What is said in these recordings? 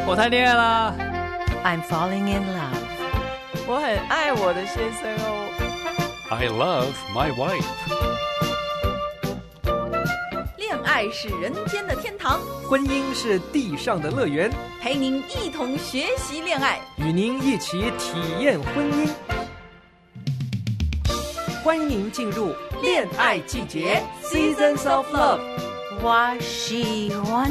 我谈恋爱啦。 I'm falling in love. 我很爱我的先生哦。 I love my wife. 恋爱是人间的天堂， 婚姻是地上的乐园， 陪您一同学习恋爱， 与您一起体验婚姻。欢迎您进入恋爱季节 Seasons of Love。 我喜欢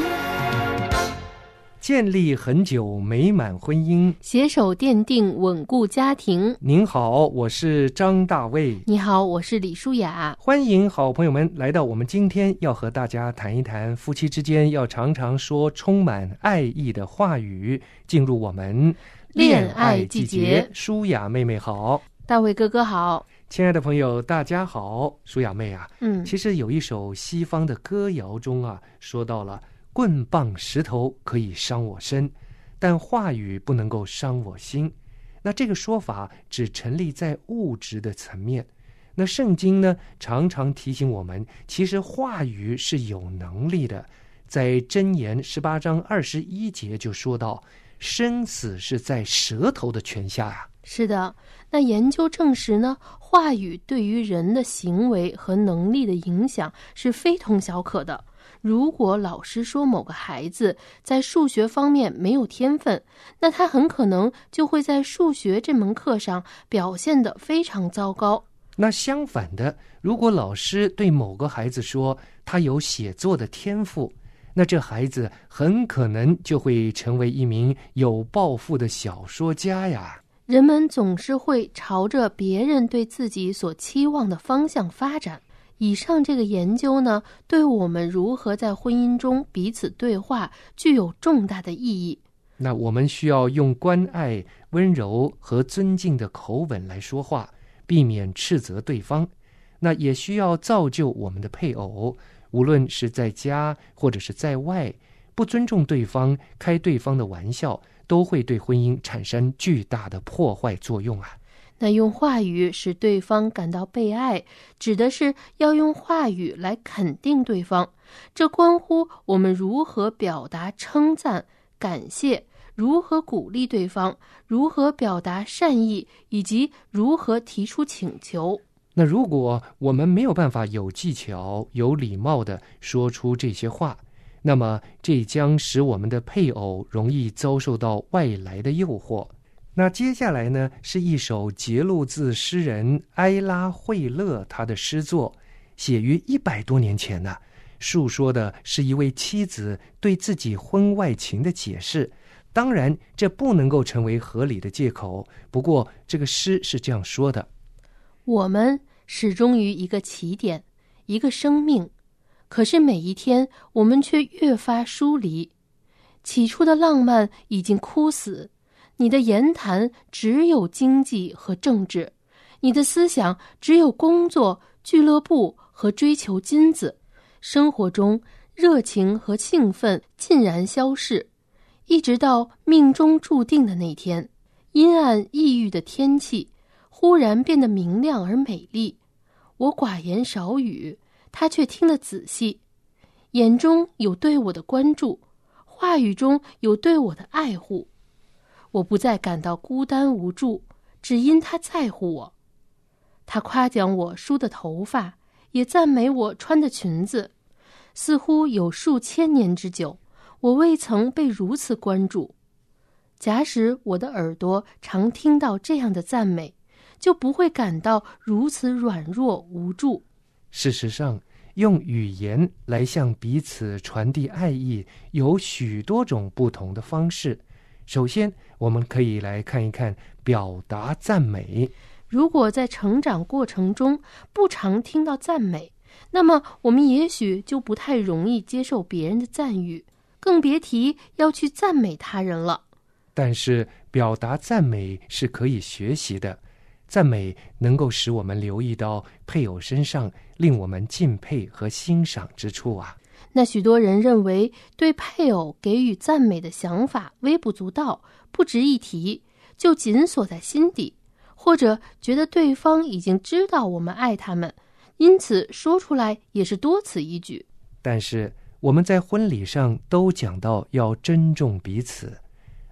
建立很久美满婚姻， 携手奠定稳固家庭。 您好，我是张大卫。 你好，我是李舒雅。 欢迎好朋友们来到我们今天要和大家谈一谈夫妻之间要常常说充满爱意的话语，进入我们恋爱季节。 舒雅妹妹好。 大卫哥哥好。 亲爱的朋友大家好。舒雅妹啊，其实有一首西方的歌谣中啊，说到了棍棒石头可以伤我身，但话语不能够伤我心。那这个说法只成立在物质的层面。那圣经呢，常常提醒我们，其实话语是有能力的。在箴言18章21节就说到，生死是在舌头的权下啊。 是的，那研究证实呢，话语对于人的行为和能力的影响是非同小可的。如果老师说某个孩子在数学方面没有天分，那他很可能就会在数学这门课上表现得非常糟糕。 那相反的，如果老师对某个孩子说他有写作的天赋，那这孩子很可能就会成为一名有抱负的小说家呀。 人们总是会朝着别人对自己所期望的方向发展。以上这个研究呢，对我们如何在婚姻中彼此对话具有重大的意义。 那我们需要用关爱、温柔和尊敬的口吻来说话，避免斥责对方。那也需要造就我们的配偶，无论是在家或者是在外，不尊重对方、开对方的玩笑，都会对婚姻产生巨大的破坏作用啊。 那用话语使对方感到被爱，指的是要用话语来肯定对方，这关乎我们如何表达称赞、感谢，如何鼓励对方，如何表达善意，以及如何提出请求。 那如果我们没有办法有技巧、有礼貌地说出这些话，那么这将使我们的配偶容易遭受到外来的诱惑。那接下来呢，是一首节录自诗人埃拉惠勒他的诗作，写于100多年前呢，述说的是一位妻子对自己婚外情的解释。当然这不能够成为合理的借口，不过这个诗是这样说的： 我们始终于一个起点，一个生命，可是每一天我们却越发疏离。起初的浪漫已经枯死，你的言谈只有经济和政治，你的思想只有工作、俱乐部和追求金子。生活中热情和兴奋尽然消逝，一直到命中注定的那天，阴暗抑郁的天气忽然变得明亮而美丽。我寡言少语，他却听得仔细，眼中有对我的关注，话语中有对我的爱护。我不再感到孤单无助，只因他在乎我。他夸奖我梳的头发，也赞美我穿的裙子。似乎有数千年之久，我未曾被如此关注。假使我的耳朵常听到这样的赞美，就不会感到如此软弱无助。 事实上，用语言来向彼此传递爱意有许多种不同的方式。首先，我们可以来看一看表达赞美。 如果在成长过程中不常听到赞美，那么我们也许就不太容易接受别人的赞誉，更别提要去赞美他人了。 但是表达赞美是可以学习的，赞美能够使我们留意到配偶身上令我们敬佩和欣赏之处啊。 那许多人认为对配偶给予赞美的想法微不足道，不值一提，就紧锁在心底，或者觉得对方已经知道我们爱他们，因此说出来也是多此一举。 但是我们在婚礼上都讲到要珍重彼此，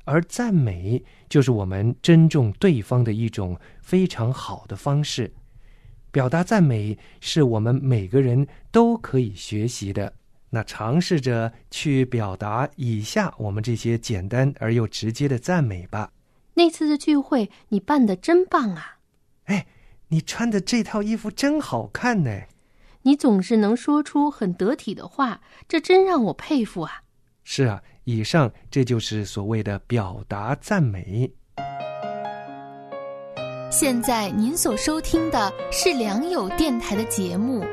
而赞美就是我们珍重对方的一种非常好的方式。表达赞美是我们每个人都可以学习的。那尝试着去表达以下我们这些简单而又直接的赞美吧。 那次的聚会你办得真棒啊！ 哎，你穿的这套衣服真好看呢。 你总是能说出很得体的话，这真让我佩服啊。 是啊，以上这就是所谓的表达赞美。 现在您所收听的是良友电台的节目。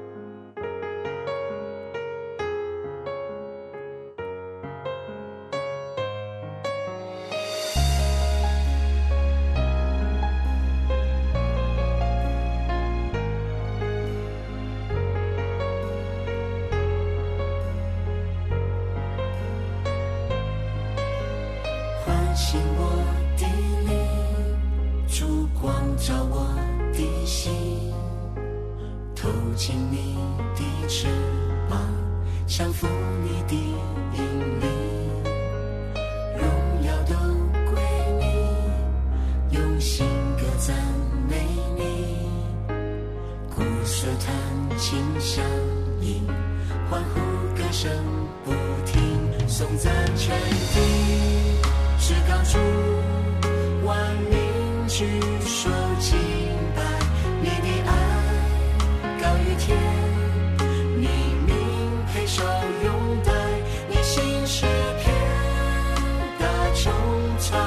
唤醒我的灵，烛光照我的心，透进你的翅膀，降服你的引领，荣耀都归你，用心歌赞美你，鼓瑟弹琴响应，欢呼歌声不停，颂赞全地。至高主，万民举手敬拜，你的爱高于天，你名配受拥戴，你心诗篇大穹苍，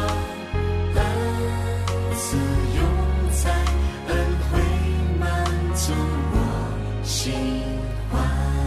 恩赐永在，恩惠满足我心怀。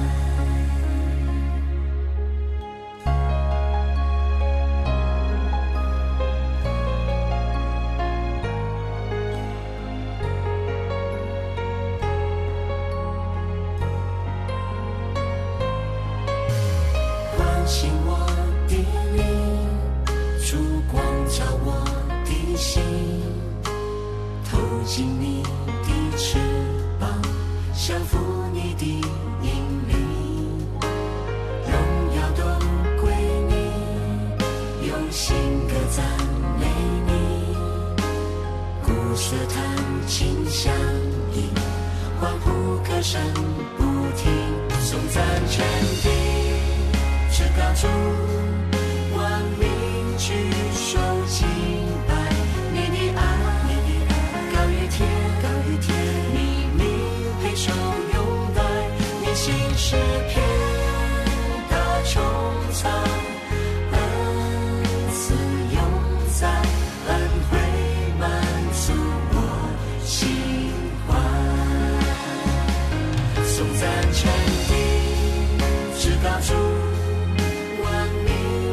唤醒我的灵，烛光照我的心，透进你的翅膀，降服你的引领，荣耀都归你，用心歌赞美你，鼓瑟弹琴响应，欢呼歌声不停，颂赞全地。至高主，万民举手敬拜，你的爱高于天，你名配受拥戴，你心诗篇大穹苍，恩赐永在，恩惠满足我心怀，颂赞全地。至高主，万民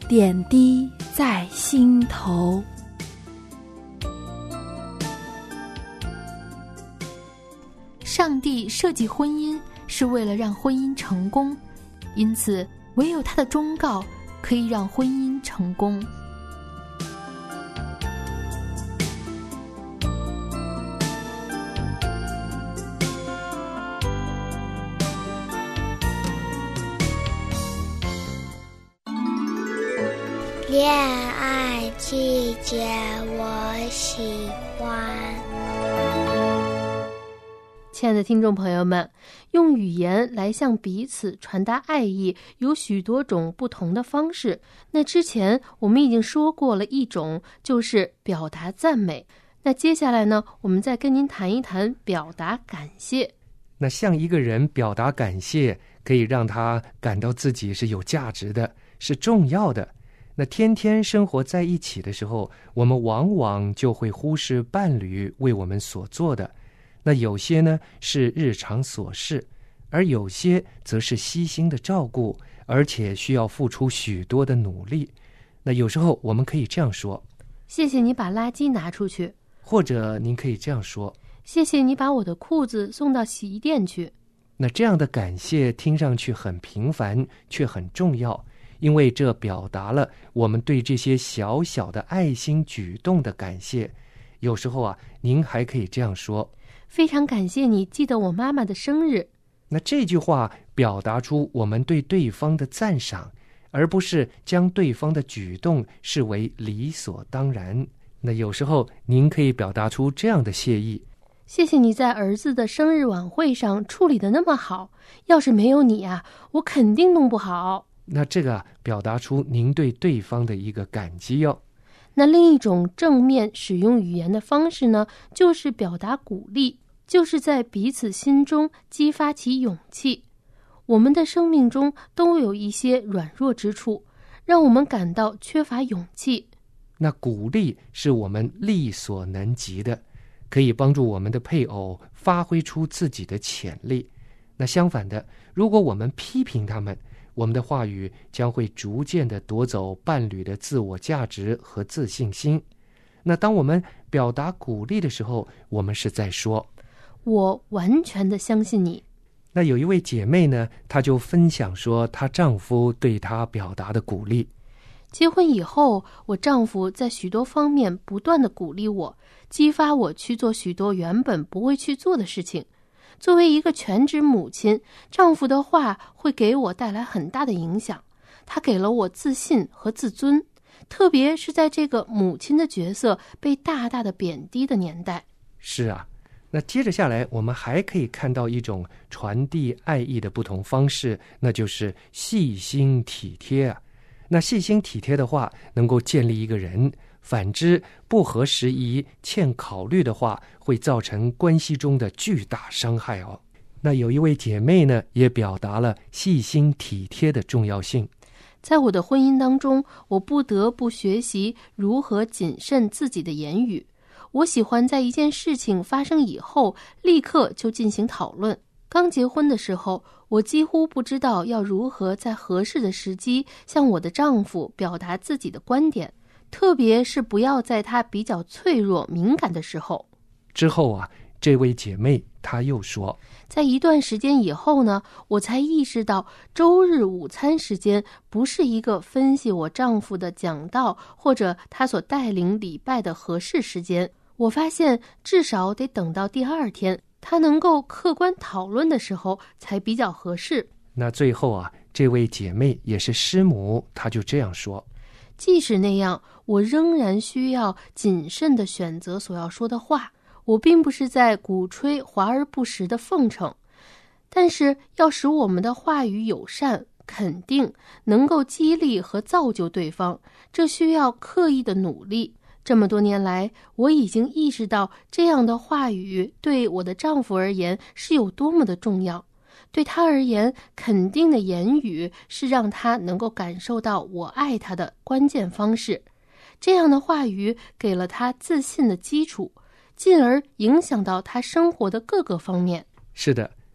点滴在心头。 上帝设计婚姻是为了让婚姻成功，因此唯有他的忠告可以让婚姻成功。 恋爱季节，我喜欢。 亲爱的听众朋友们，用语言来向彼此传达爱意有许多种不同的方式。那之前我们已经说过了一种，就是表达赞美。那接下来呢，我们再跟您谈一谈表达感谢。 那向一个人表达感谢，可以让他感到自己是有价值的，是重要的。那天天生活在一起的时候，我们往往就会忽视伴侣为我们所做的。那有些呢是日常琐事，而有些则是悉心的照顾，而且需要付出许多的努力。那有时候我们可以这样说： 谢谢你把垃圾拿出去。 或者您可以这样说： 谢谢你把我的裤子送到洗衣店去。 那这样的感谢听上去很平凡，却很重要，因为这表达了我们对这些小小的爱心举动的感谢。有时候啊，您还可以这样说： 非常感谢你记得我妈妈的生日。 那这句话表达出我们对对方的赞赏，而不是将对方的举动视为理所当然。那有时候您可以表达出这样的谢意： 谢谢你在儿子的生日晚会上处理得那么好，要是没有你啊，我肯定弄不好。 那这个表达出您对对方的一个感激哦。 那另一种正面使用语言的方式呢，就是表达鼓励，就是在彼此心中激发起勇气。我们的生命中都有一些软弱之处，让我们感到缺乏勇气。 那鼓励是我们力所能及的，可以帮助我们的配偶发挥出自己的潜力。那相反的，如果我们批评他们，我们的话语将会逐渐地夺走伴侣的自我价值和自信心。那当我们表达鼓励的时候，我们是在说： 我完全的相信你。 那有一位姐妹呢，她就分享说她丈夫对她表达的鼓励。 结婚以后，我丈夫在许多方面不断地鼓励我，激发我去做许多原本不会去做的事情。作为一个全职母亲，丈夫的话会给我带来很大的影响。他给了我自信和自尊，特别是在这个母亲的角色被大大的贬低的年代。 是啊，那接着下来我们还可以看到一种传递爱意的不同方式，那就是细心体贴啊。那细心体贴的话能够建立一个人，反之不合时宜、欠考虑的话会造成关系中的巨大伤害哦。那有一位姐妹呢，也表达了细心体贴的重要性。 在我的婚姻当中，我不得不学习如何谨慎自己的言语。我喜欢在一件事情发生以后立刻就进行讨论。刚结婚的时候，我几乎不知道要如何在合适的时机向我的丈夫表达自己的观点，特别是不要在他比较脆弱敏感的时候。 之后啊，这位姐妹她又说， 在一段时间以后呢，我才意识到周日午餐时间不是一个分析我丈夫的讲道或者他所带领礼拜的合适时间。我发现至少得等到第二天他能够客观讨论的时候才比较合适。 那最后啊，这位姐妹也是师母，她就这样说， 即使那样，我仍然需要谨慎地选择所要说的话。我并不是在鼓吹华而不实的奉承，但是要使我们的话语友善、肯定，能够激励和造就对方，这需要刻意的努力。这么多年来，我已经意识到这样的话语对我的丈夫而言是有多么的重要。对他而言，肯定的言语是让他能够感受到我爱他的关键方式。这样的话语给了他自信的基础，进而影响到他生活的各个方面。 是的，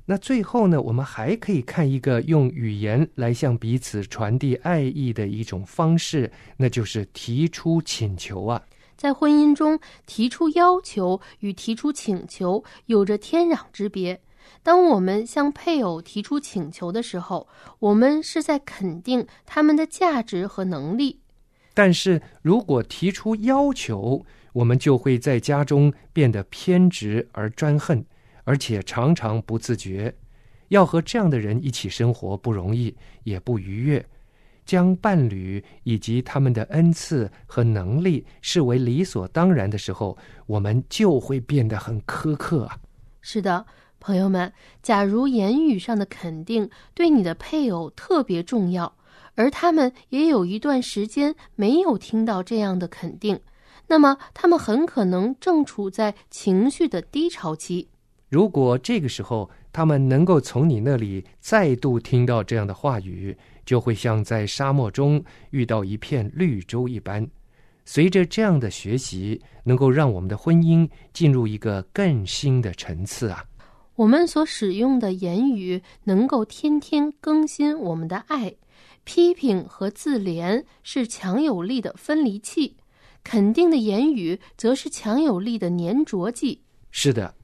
那最后呢，我们还可以看一个用语言来向彼此传递爱意的一种方式，那就是提出请求啊。 在婚姻中，提出要求与提出请求有着天壤之别。当我们向配偶提出请求的时候，我们是在肯定他们的价值和能力。 但是如果提出要求，我们就会在家中变得偏执而专横，而且常常不自觉。要和这样的人一起生活不容易，也不愉悦。将伴侣以及他们的恩赐和能力视为理所当然的时候，我们就会变得很苛刻啊。 是的，朋友们，假如言语上的肯定对你的配偶特别重要，而他们也有一段时间没有听到这样的肯定，那么他们很可能正处在情绪的低潮期。 如果这个时候他们能够从你那里再度听到这样的话语，就会像在沙漠中遇到一片绿洲一般。随着这样的学习，能够让我们的婚姻进入一个更新的层次啊。 我们所使用的言语能够天天更新我们的爱。批评和自怜是强有力的分离器，肯定的言语则是强有力的粘着剂。 是的。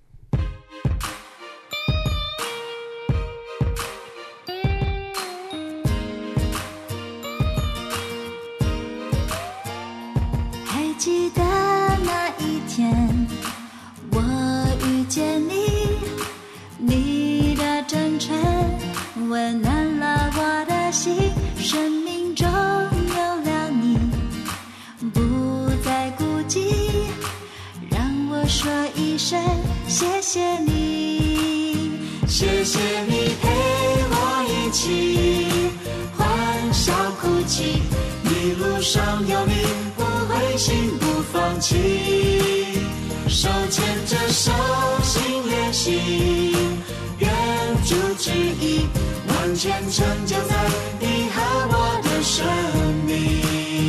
还记得那一天，我遇见你，你的真诚温暖了我的心，生命中有了你，不再孤寂，让我说一声谢谢你，谢谢你陪我一起欢笑哭泣，一路上有你不灰心不放弃，手牵着手心连心，愿主旨意完全成就在你和我的生命。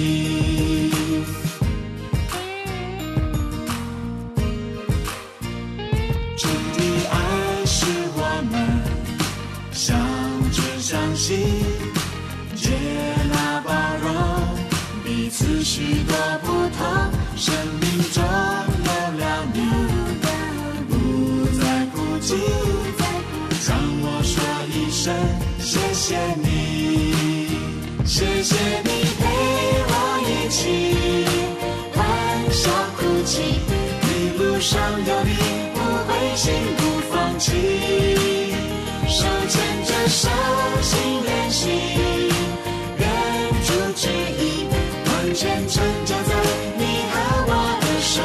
主的爱是我们相知相惜，接纳包容彼此许多不同，生命中有了你，不再孤寂，让我说一声谢谢你，谢谢你陪我一起欢笑哭泣，一路上有你不灰心不放弃，手牵着手心连心，愿主旨意完全成就在你和我的生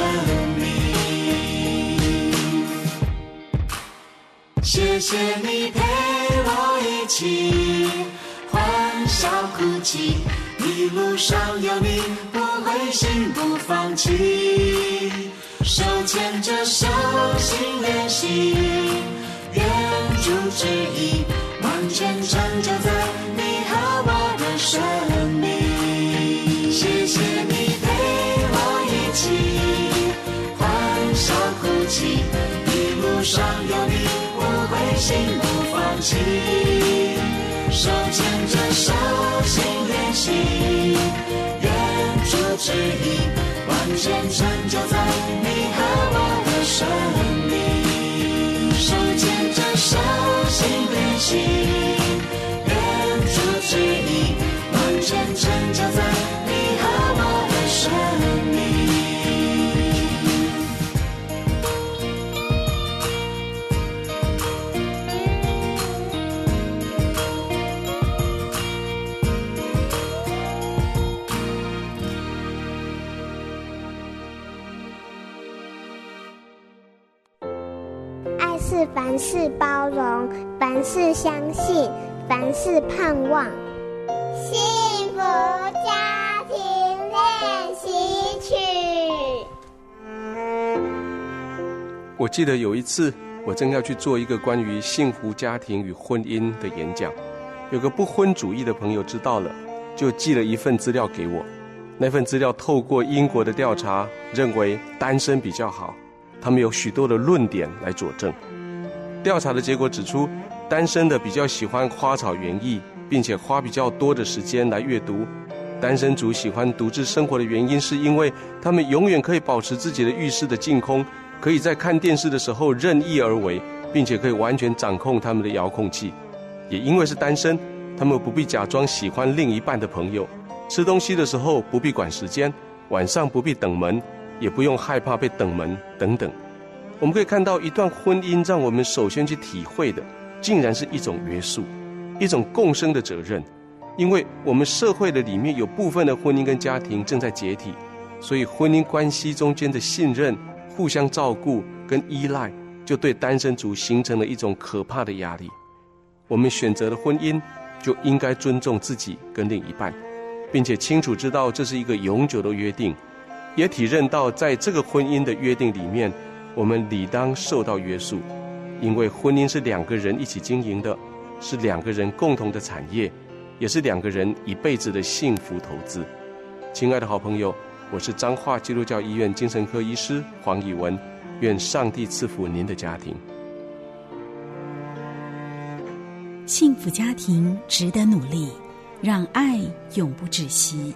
命。谢谢你陪我一起欢笑哭泣，一路上有你不灰心不放弃，手牵着手心连心，愿主旨意完全成就在你和我的生命。谢谢你陪我一起欢笑哭泣，一路上有你不灰心不放弃，手牵着手心连心，愿主旨意完全成就在你和我的生命。手牵着手心连心，愿主旨意完全成就在你和我的生命。 爱是凡事包容，凡事相信，凡事盼望。幸福家庭练习曲。 我记得有一次，我正要去做一个关于幸福家庭与婚姻的演讲，有个不婚主义的朋友知道了，就寄了一份资料给我。那份资料透过英国的调查，认为单身比较好，他们有许多的论点来佐证。 调查的结果指出，单身的比较喜欢花草园艺，并且花比较多的时间来阅读。单身族喜欢独自生活的原因，是因为他们永远可以保持自己的浴室的净空，可以在看电视的时候任意而为，并且可以完全掌控他们的遥控器。也因为是单身，他们不必假装喜欢另一半的朋友，吃东西的时候不必管时间，晚上不必等门，也不用害怕被等门等等。我们可以看到，一段婚姻让我们首先去体会的，竟然是一种约束，一种共生的责任。因为我们社会的里面有部分的婚姻跟家庭正在解体，所以婚姻关系中间的信任、互相照顾跟依赖，就对单身族形成了一种可怕的压力。我们选择了婚姻，就应该尊重自己跟另一半，并且清楚知道这是一个永久的约定，也体认到在这个婚姻的约定里面，我们理当受到约束。因为婚姻是两个人一起经营的，是两个人共同的产业，也是两个人一辈子的幸福投资。亲爱的好朋友，我是彰化基督教医院精神科医师黄以文，愿上帝赐福您的家庭。 幸福家庭值得努力，让爱永不止息。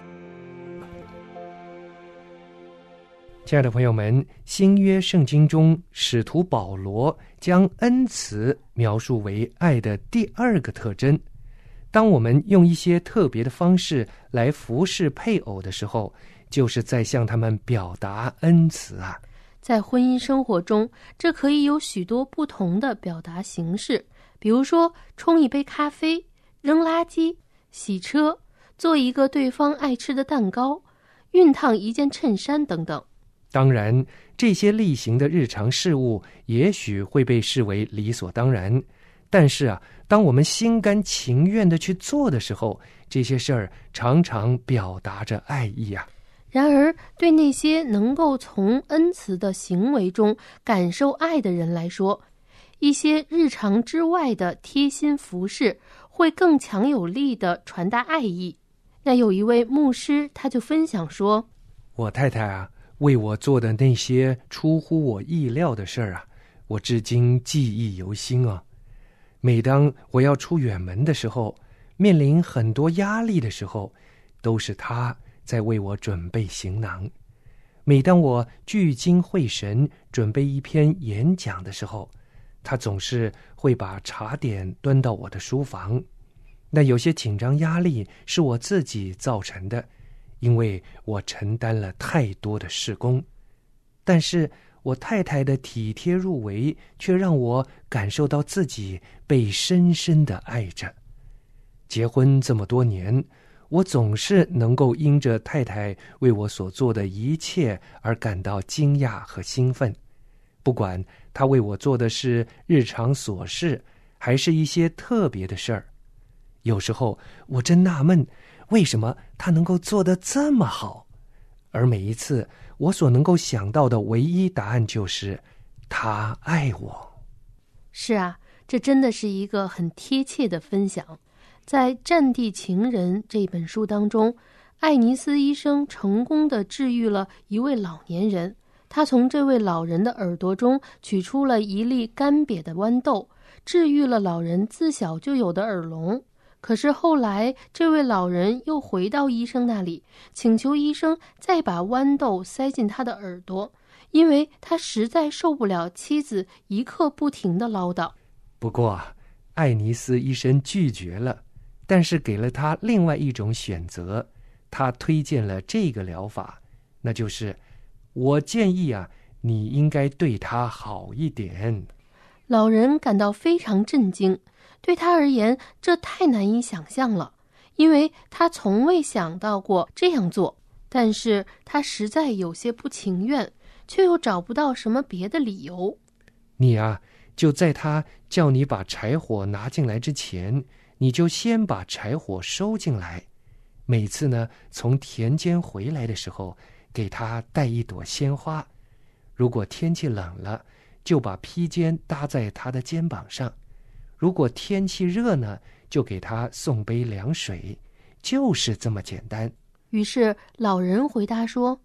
亲爱的朋友们，新约圣经中，使徒保罗将恩慈描述为爱的第二个特征。当我们用一些特别的方式来服侍配偶的时候，就是在向他们表达恩慈啊。 在婚姻生活中，这可以有许多不同的表达形式，比如说冲一杯咖啡、扔垃圾、洗车、做一个对方爱吃的蛋糕、熨烫一件衬衫等等。 当然，这些例行的日常事务也许会被视为理所当然，但是当我们心甘情愿地去做的时候，这些事儿常常表达着爱意啊。 然而，对那些能够从恩慈的行为中感受爱的人来说，一些日常之外的贴心服侍会更强有力地传达爱意。那有一位牧师，他就分享说， 我太太为我做的那些出乎我意料的事儿我至今记忆犹新啊。每当我要出远门的时候，面临很多压力的时候，都是他在为我准备行囊。每当我聚精会神准备一篇演讲的时候，他总是会把茶点端到我的书房。那有些紧张压力是我自己造成的，因为我承担了太多的事工，但是我太太的体贴入微却让我感受到自己被深深地爱着。结婚这么多年，我总是能够因着太太为我所做的一切而感到惊讶和兴奋，不管她为我做的是日常琐事，还是一些特别的事儿。有时候我真纳闷，为什么他能够做得这么好？而每一次我所能够想到的唯一答案就是他爱我。 是啊，这真的是一个很贴切的分享。在《战地情人》这本书当中，艾尼斯医生成功地治愈了一位老年人。他从这位老人的耳朵中取出了一粒干瘪的豌豆，治愈了老人自小就有的耳聋。可是后来，这位老人又回到医生那里，请求医生再把豌豆塞进他的耳朵，因为他实在受不了妻子一刻不停的唠叨。 不过，艾尼斯医生拒绝了，但是给了他另外一种选择。他推荐了这个疗法，那就是我建议你应该对他好一点。 老人感到非常震惊。对他而言，这太难以想象了，因为他从未想到过这样做。但是他实在有些不情愿，却又找不到什么别的理由。 你就在他叫你把柴火拿进来之前，你就先把柴火收进来。每次呢，从田间回来的时候，给他带一朵鲜花。如果天气冷了，就把披肩搭在他的肩膀上。如果天气热呢，就给他送杯凉水，就是这么简单。 于是老人回答说，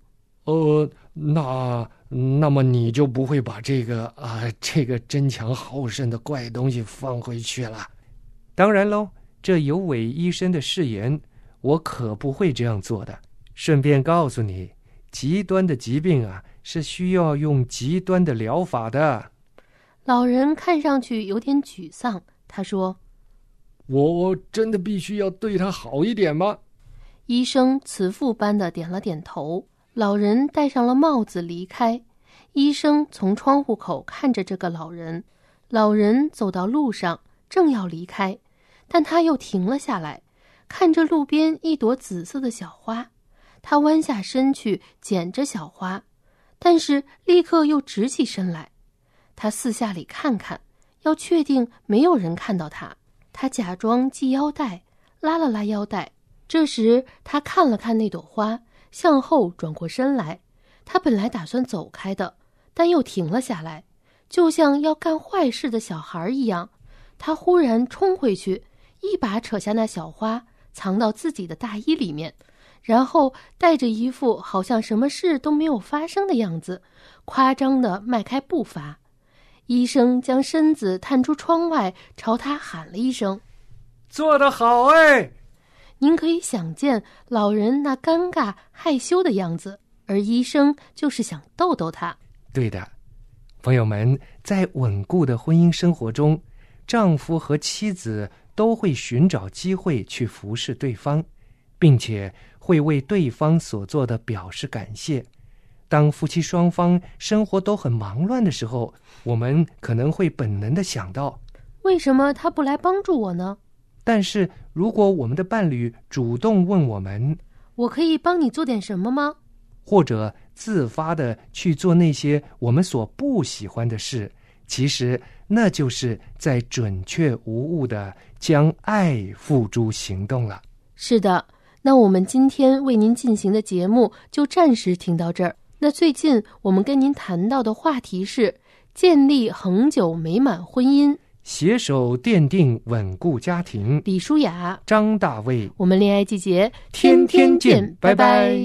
那么你就不会把这个争强好胜的怪东西放回去了？当然喽，这有违医生的誓言，我可不会这样做的。顺便告诉你，极端的疾病是需要用极端的疗法的。 老人看上去有点沮丧，他说： 我真的必须要对他好一点吗？ 医生慈父般的点了点头。老人戴上了帽子离开，医生从窗户口看着这个老人。老人走到路上，正要离开，但他又停了下来，看着路边一朵紫色的小花。他弯下身去捡着小花，但是立刻又直起身来。他四下里看看，要确定没有人看到他。他假装系腰带，拉了拉腰带。这时他看了看那朵花，向后转过身来。他本来打算走开的，但又停了下来，就像要干坏事的小孩一样。他忽然冲回去，一把扯下那小花，藏到自己的大衣里面，然后带着一副好像什么事都没有发生的样子，夸张地迈开步伐。医生将身子探出窗外，朝他喊了一声： 做得好哎！ 您可以想见老人那尴尬害羞的样子，而医生就是想逗逗他。 对的，朋友们，在稳固的婚姻生活中，丈夫和妻子都会寻找机会去服侍对方，并且会为对方所做的表示感谢。当夫妻双方生活都很忙乱的时候，我们可能会本能地想到， 为什么他不来帮助我呢？ 但是如果我们的伴侣主动问我们， 我可以帮你做点什么吗？ 或者自发地去做那些我们所不喜欢的事，其实那就是在准确无误地将爱付诸行动了。 是的，那我们今天为您进行的节目就暂时停到这儿。那最近我们跟您谈到的话题是建立恒久美满婚姻， 携手奠定稳固家庭。 李舒雅、 张大卫， 我们恋爱季节天天见，拜拜。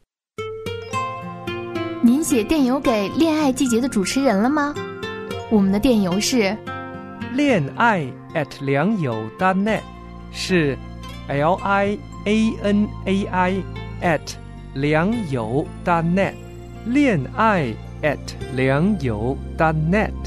您写电邮给恋爱季节的主持人了吗？我们的电邮是恋爱@良友.net，是 LIANAI @良友.net，恋爱@良友.net。